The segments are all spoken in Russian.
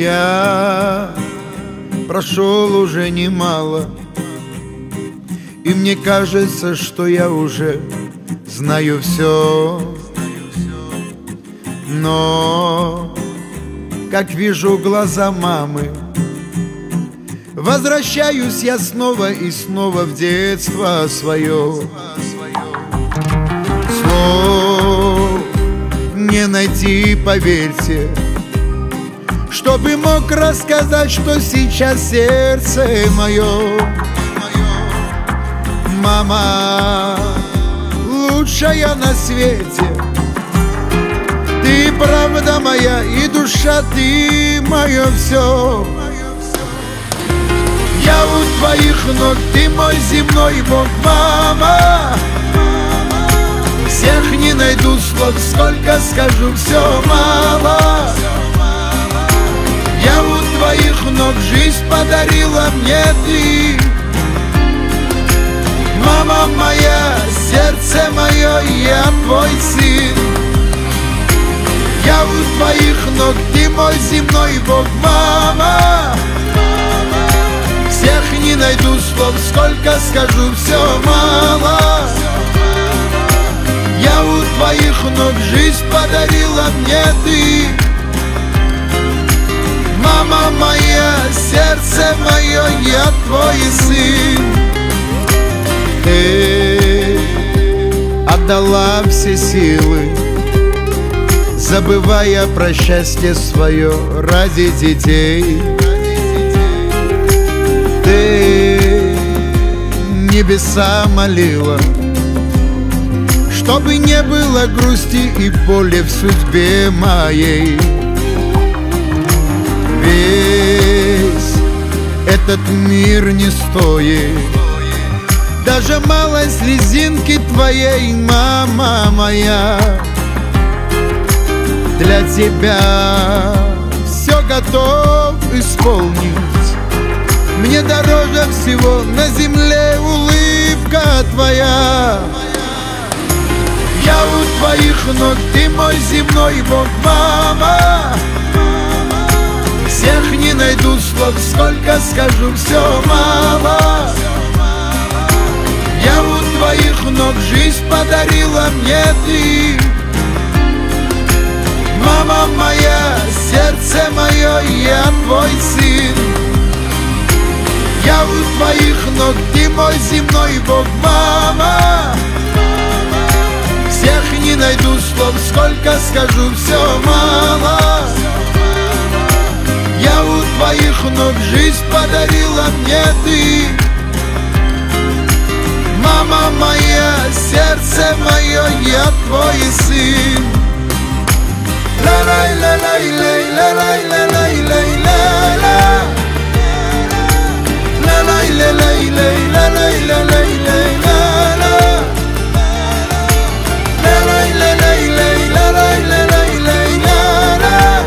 я прошел уже немало, и мне кажется, что я уже знаю все. Но как вижу глаза мамы, возвращаюсь я снова и снова в детство свое. Слов не найти, поверьте, чтобы мог рассказать, что сейчас сердце мое. Мама, лучшая на свете, ты правда моя и душа, ты мое все. Я у твоих ног, ты мой земной Бог, мама. Всех не найду слов, сколько скажу, все мало. Я у твоих ног, жизнь подарила мне ты. Мама моя, сердце мое, я твой сын. Я у твоих ног, ты мой земной Бог, мама. Всех не найду слов, сколько скажу, все мало. Я у твоих ног, жизнь подарила мне ты. Мама моя, сердце мое, я твой сын. Ты отдала все силы, забывая про счастье свое ради детей. Ты небеса молила, чтобы не было грусти и боли в судьбе моей. Весь этот мир не стоит даже малой слезинки твоей, мама моя. Для тебя все готов исполнить. Мне дороже всего на земле улыбка твоя. Я у твоих ног, ты мой земной Бог, мама. Всех не найду слов, сколько скажу, все мало. Я у твоих ног, жизнь подарила мне ты. Мама моя, сердце мое, я твой сын. Я у твоих ног, ты мой земной Бог, мама. Всех не найду слов, сколько скажу, все мало. Я у твоих ног, жизнь подарила мне ты. Мама моя, сердце мое, я твой сын. Ла-лай, ла-лай, лай, ла-лай, ла-лай, лай, ла-ла. Ла-лай, ла-лай, лай, ла-лай, ла-лай, лай, ла-ла. Ла-лай, ла-лай, лай, ла-лай, ла-лай, лай, ла-ла.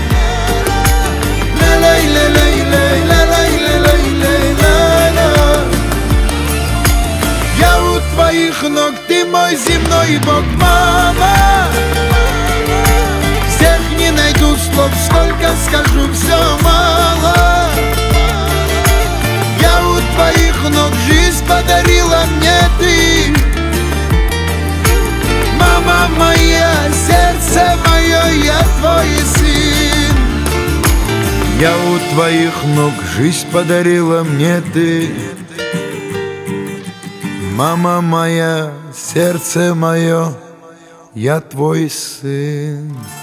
Ла-лай, ла-лай, лай, ла-лай, ла-лай, лай, ла-ла. Я у твоих ног, ты мой земной Бог, мама. Всех не найду слов, сколько скажу, все мало. Я у твоих ног, жизнь подарила мне ты. Мама моя, сердце мое, я твой сын. Я у твоих ног, жизнь подарила мне ты. Мама моя, сердце мое, я твой сын.